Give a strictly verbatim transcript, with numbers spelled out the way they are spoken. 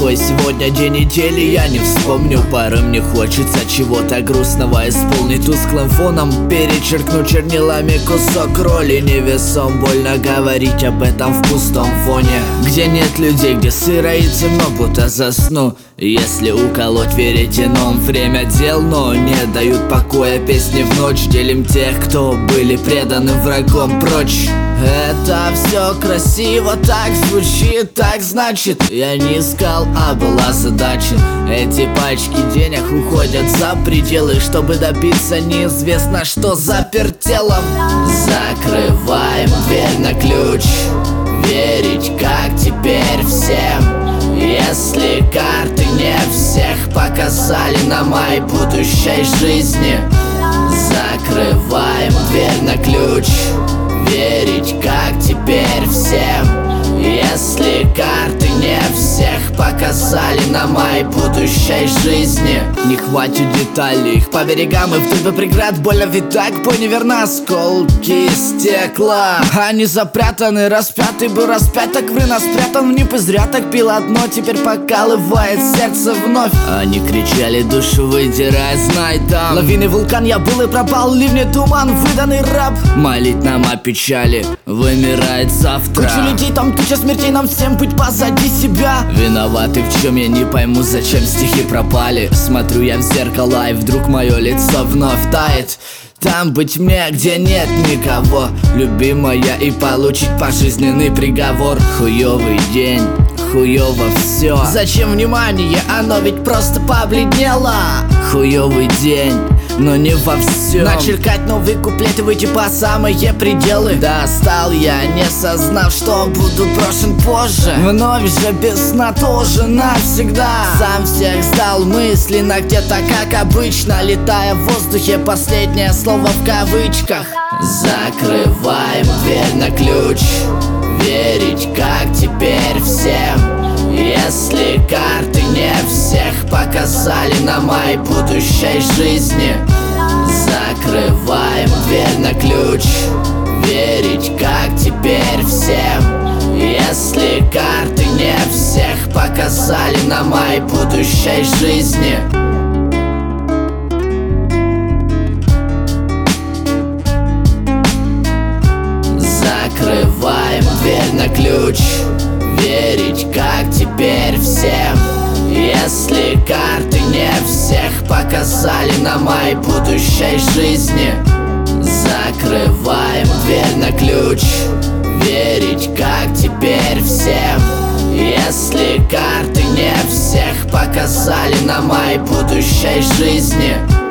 какой сегодня день недели, я не вспомню. Порой мне хочется чего-то грустного исполнить тусклым фоном, перечеркну чернилами кусок роли. Невесом больно говорить об этом в пустом фоне, где нет людей, где сыро и темно, будто засну. Если уколоть веретеном, время дел, но не дают покоя песни в ночь. Делим тех, кто были преданы врагом прочь. Это все красиво, так звучит, так значит я не искал, а был озадачен. Эти пачки денег уходят за пределы, чтобы добиться неизвестно что запертелом. Закрываем дверь на ключ, верить как теперь всем. Если карты не всех показали на моей будущей жизни. Закрываем дверь на ключ, верить как теперь всем. Если карты не всех показали на моей будущей жизни. Не хватит деталей, их по берегам и вдоль преград. Больно ведь так, бой неверно, осколки стекла. Они запрятаны, распятый был распят, так в нас спрятан в нип. И зря так пил одно, теперь покалывает сердце вновь. Они кричали, душу выдирай, знай там лавины, вулкан, я был и пропал, ливни, туман, выданный раб. Молить нам о печали, вымирает завтра. Куча людей там, туча смертей, нам всем быть позади себя. Виноваты в чем, я не пойму, зачем стихи пропали. Смотрю я в зеркало, и вдруг мое лицо вновь тает. Там быть мне, где нет никого, любимая, и получить пожизненный приговор. Хуёвый день, хуёво все. Зачем внимание, оно ведь просто побледнело. Хуёвый день, но не во всем. Начеркать новые куплеты, выйти по самые пределы. Достал я, не сознав, что буду брошен позже. Вновь же без сна тоже навсегда. Сам всех сдал мысленно, где-то как обычно, летая в воздухе, последнее слово в кавычках. Закрываем дверь на ключ, верить как теперь всем. Если карты не всех показали на моей будущей жизни. Закрываем дверь на ключ, верить как теперь всем. Если карты не всех показали на моей будущей жизни. Закрываем дверь на ключ, верить как теперь всем. Если карты не всех показали на моей будущей жизни. Закрываем дверь на ключ, верить как теперь всем. Если карты не всех показали на моей будущей жизни.